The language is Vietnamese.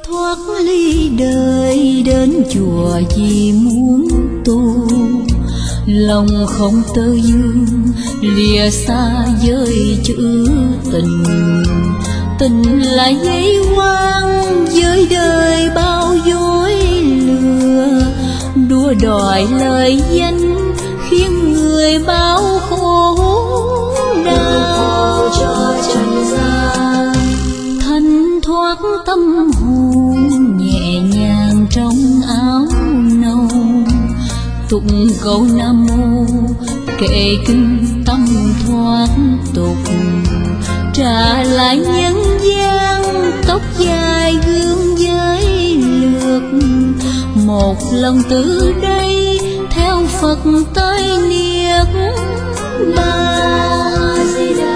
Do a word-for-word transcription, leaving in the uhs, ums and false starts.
thoát ly đời đến chùa vì muốn tu, lòng không tơ vương lìa xa với chữ tình. Tình là dây quang với đời bao dối lừa, đua đòi lời danh khiến người bao khổ đau cho trần gian. Thanh thoát tâm hồn nhẹ nhàng trong áo nâu, tụng câu nam mô kệ kinh tâm thoát tục. Trả lại nhân gian tóc dài gương với lược, một lần từ đây theo Phật tới niết bàn.